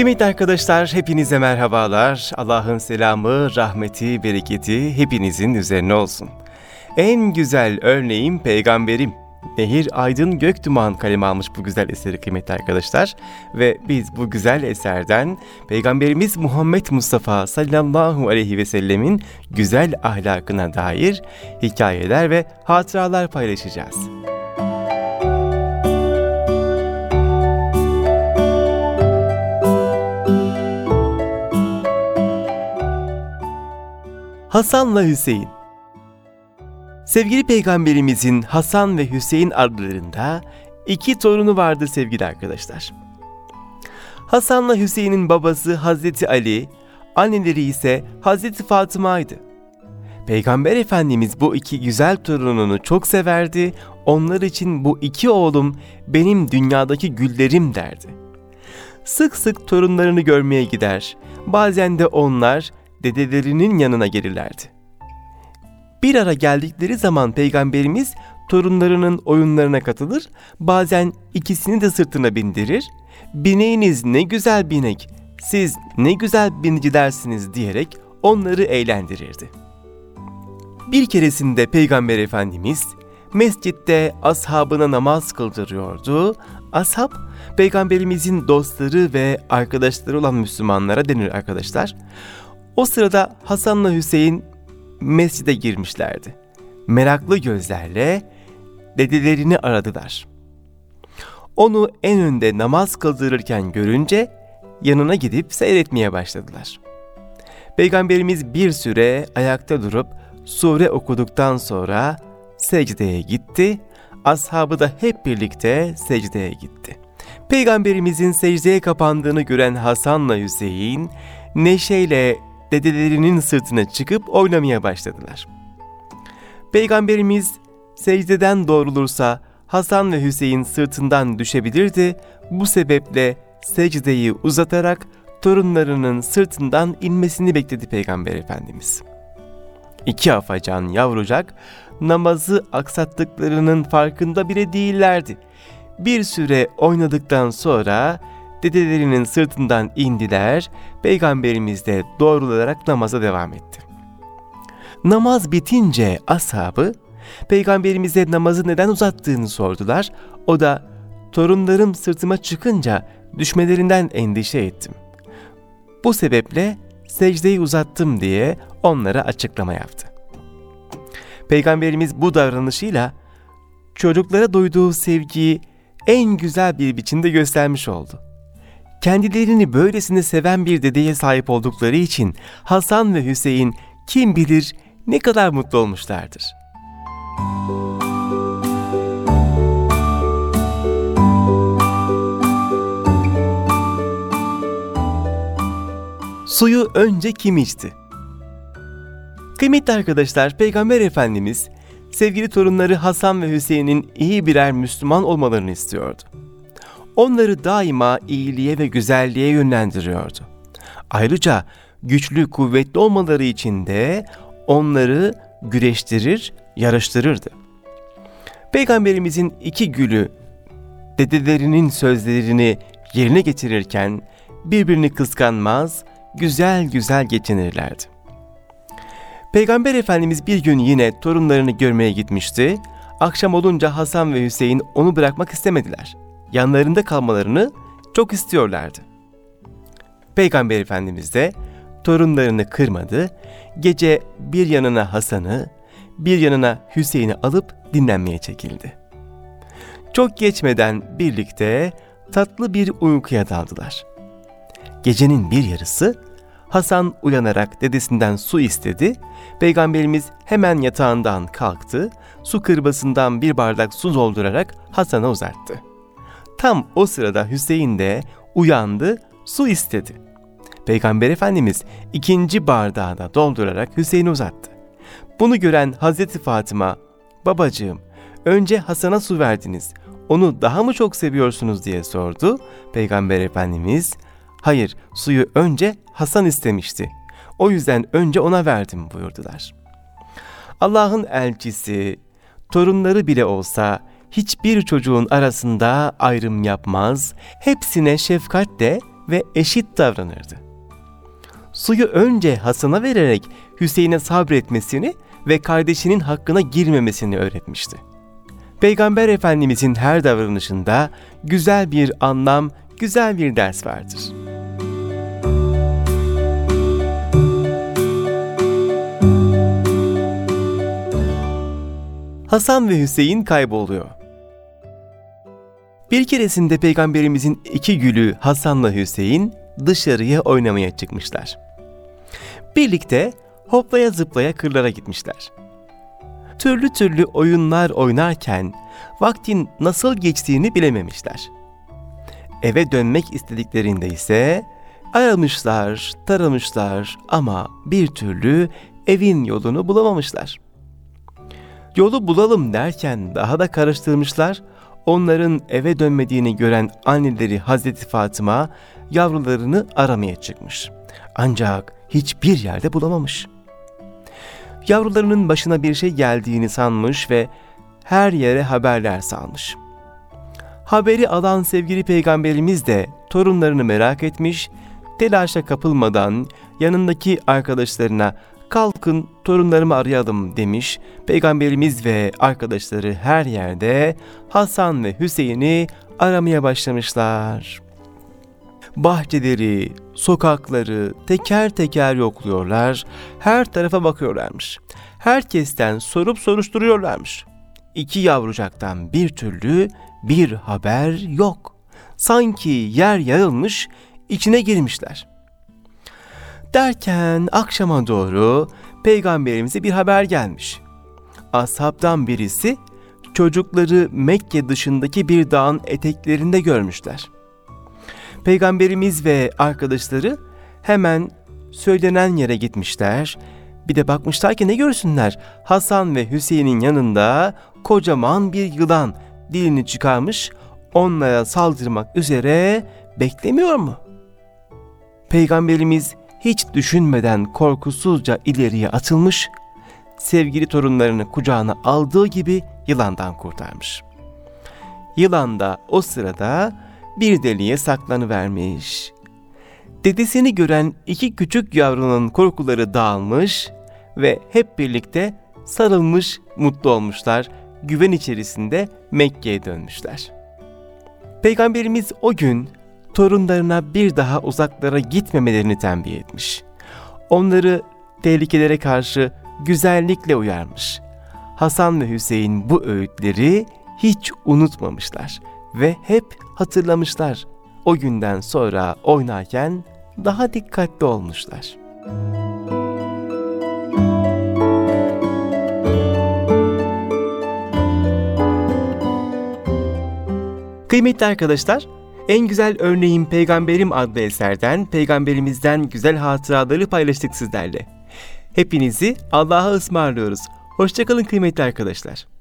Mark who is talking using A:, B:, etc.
A: Kıymetli arkadaşlar, hepinize merhabalar. Allah'ın selamı, rahmeti, bereketi hepinizin üzerine olsun. En güzel örneğim peygamberim. Nehir Aydın Göktuman kaleme almış bu güzel eseri kıymetli arkadaşlar. Ve biz bu güzel eserden Peygamberimiz Muhammed Mustafa sallallahu aleyhi ve sellemin güzel ahlakına dair hikayeler ve hatıralar paylaşacağız. Hasan'la Hüseyin. Sevgili Peygamberimizin Hasan ve Hüseyin adlarında 2 torunu vardı sevgili arkadaşlar. Hasan'la Hüseyin'in babası Hazreti Ali, anneleri ise Hazreti Fatıma'ydı. Peygamber Efendimiz bu 2 güzel torununu çok severdi, onlar için bu 2 oğlum benim dünyadaki güllerim derdi. Sık sık torunlarını görmeye gider, bazen de onlar dedelerinin yanına gelirlerdi. Bir ara geldikleri zaman Peygamberimiz torunlarının oyunlarına katılır, bazen ikisini de sırtına bindirir, "Bineğiniz ne güzel binek, siz ne güzel binicilersiniz" diyerek onları eğlendirirdi. Bir keresinde Peygamber Efendimiz mescitte ashabına namaz kıldırıyordu. Ashab, Peygamberimizin dostları ve arkadaşları olan Müslümanlara denir arkadaşlar. O sırada Hasan'la Hüseyin mescide girmişlerdi. Meraklı gözlerle dedelerini aradılar. Onu en önde namaz kıldırırken görünce yanına gidip seyretmeye başladılar. Peygamberimiz bir süre ayakta durup sure okuduktan sonra secdeye gitti. Ashabı da hep birlikte secdeye gitti. Peygamberimizin secdeye kapandığını gören Hasan'la Hüseyin neşeyle dedelerinin sırtına çıkıp oynamaya başladılar. Peygamberimiz secdeden doğrulursa Hasan ve Hüseyin sırtından düşebilirdi. Bu sebeple secdeyi uzatarak torunlarının sırtından inmesini bekledi Peygamber Efendimiz. 2 afacan yavrucak namazı aksattıklarının farkında bile değillerdi. Bir süre oynadıktan sonra dedelerinin sırtından indiler, Peygamberimiz de doğrularak namaza devam etti. Namaz bitince ashabı Peygamberimize namazı neden uzattığını sordular. O da torunlarım sırtıma çıkınca düşmelerinden endişe ettim. Bu sebeple secdeyi uzattım diye onlara açıklama yaptı. Peygamberimiz bu davranışıyla çocuklara duyduğu sevgiyi en güzel bir biçimde göstermiş oldu. Kendilerini böylesine seven bir dedeye sahip oldukları için Hasan ve Hüseyin kim bilir ne kadar mutlu olmuşlardır. Suyu önce kim içti? Kıymetli arkadaşlar, Peygamber Efendimiz sevgili torunları Hasan ve Hüseyin'in iyi birer Müslüman olmalarını istiyordu. Onları daima iyiliğe ve güzelliğe yönlendiriyordu. Ayrıca güçlü, kuvvetli olmaları için de onları güreştirir, yarıştırırdı. Peygamberimizin 2 gülü dedelerinin sözlerini yerine getirirken birbirini kıskanmaz, güzel güzel geçinirlerdi. Peygamber Efendimiz bir gün yine torunlarını görmeye gitmişti. Akşam olunca Hasan ve Hüseyin onu bırakmak istemediler. Yanlarında kalmalarını çok istiyorlardı. Peygamber Efendimiz de torunlarını kırmadı. Gece bir yanına Hasan'ı, bir yanına Hüseyin'i alıp dinlenmeye çekildi. Çok geçmeden birlikte tatlı bir uykuya daldılar. Gecenin bir yarısı Hasan uyanarak dedesinden su istedi. Peygamberimiz hemen yatağından kalktı, su kırbasından bir bardak su doldurarak Hasan'a uzattı. Tam o sırada Hüseyin de uyandı, su istedi. Peygamber Efendimiz 2. bardağı da doldurarak Hüseyin'e uzattı. Bunu gören Hazreti Fatıma, "Babacığım, önce Hasan'a su verdiniz, onu daha mı çok seviyorsunuz?" diye sordu. Peygamber Efendimiz, "Hayır, suyu önce Hasan istemişti. O yüzden önce ona verdim" buyurdular. Allah'ın elçisi, torunları bile olsa hiçbir çocuğun arasında ayrım yapmaz, hepsine şefkatle ve eşit davranırdı. Suyu önce Hasan'a vererek Hüseyin'e sabretmesini ve kardeşinin hakkına girmemesini öğretmişti. Peygamber Efendimizin her davranışında güzel bir anlam, güzel bir ders vardır. Hasan ve Hüseyin kayboluyor. Bir keresinde Peygamberimizin iki gülü Hasan'la Hüseyin dışarıya oynamaya çıkmışlar. Birlikte hoplaya zıplaya kırlara gitmişler. Türlü türlü oyunlar oynarken vaktin nasıl geçtiğini bilememişler. Eve dönmek istediklerinde ise aramışlar, taramışlar ama bir türlü evin yolunu bulamamışlar. Yolu bulalım derken daha da karıştırmışlar. Onların eve dönmediğini gören anneleri Hazreti Fatıma yavrularını aramaya çıkmış. Ancak hiçbir yerde bulamamış. Yavrularının başına bir şey geldiğini sanmış ve her yere haberler salmış. Haberi alan sevgili Peygamberimiz de torunlarını merak etmiş, telaşa kapılmadan yanındaki arkadaşlarına "Kalkın torunlarımı arayalım" demiş. Peygamberimiz ve arkadaşları her yerde Hasan ve Hüseyin'i aramaya başlamışlar. Bahçeleri, sokakları teker teker yokluyorlar, her tarafa bakıyorlarmış. Herkesten sorup soruşturuyorlarmış. İki yavrucaktan bir türlü bir haber yok. Sanki yer yarılmış, içine girmişler. Derken akşama doğru Peygamberimize bir haber gelmiş. Ashabtan birisi çocukları Mekke dışındaki bir dağın eteklerinde görmüşler. Peygamberimiz ve arkadaşları hemen söylenen yere gitmişler. Bir de bakmışlar ki ne görsünler? Hasan ve Hüseyin'in yanında kocaman bir yılan dilini çıkarmış, onlara saldırmak üzere beklemiyor mu? Peygamberimiz hiç düşünmeden korkusuzca ileriye atılmış, sevgili torunlarını kucağına aldığı gibi yılandan kurtarmış. Yılan da o sırada bir deliğe saklanıvermiş. Dedesini gören iki küçük yavrunun korkuları dağılmış ve hep birlikte sarılmış, mutlu olmuşlar, güven içerisinde Mekke'ye dönmüşler. Peygamberimiz o gün torunlarına bir daha uzaklara gitmemelerini tembih etmiş. Onları tehlikelere karşı güzellikle uyarmış. Hasan ve Hüseyin bu öğütleri hiç unutmamışlar ve hep hatırlamışlar. O günden sonra oynarken daha dikkatli olmuşlar. Kıymetli arkadaşlar, En Güzel Örneğim Peygamberim adlı eserden Peygamberimizden güzel hatıraları paylaştık sizlerle. Hepinizi Allah'a ısmarlıyoruz. Hoşça kalın kıymetli arkadaşlar.